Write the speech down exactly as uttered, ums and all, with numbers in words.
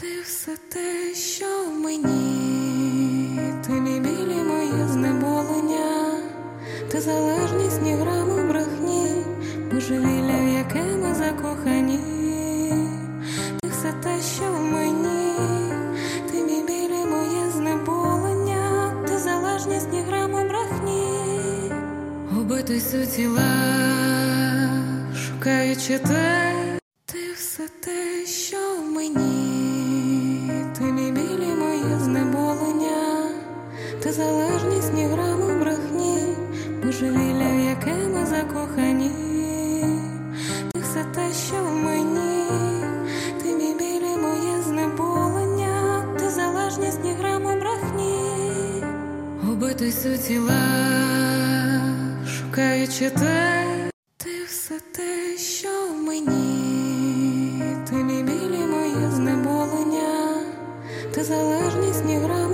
Ти все те, що в мені, ти мій біль і моє знеболення, ти залежність ні граму брехні, божевілля, в яке ми закохані. Ти все те, що в мені, ти мій біль і моє знеболення, ти залежність ні граму брехні. Убитись у тілах, шукаючи те. Ти все те, що в мені, ти мій біль і моє знеболення, ти залежність ні граму брехні, божевілля, в яке ми закохані. Ти все те, що в мені, ти мій біль і моє знеболення, ти залежність ні граму брехні. Убитись у тілах, шукаючи те. Ти все те, що в мені, ти мій біль і моє знеболення, ти залежність ні граму.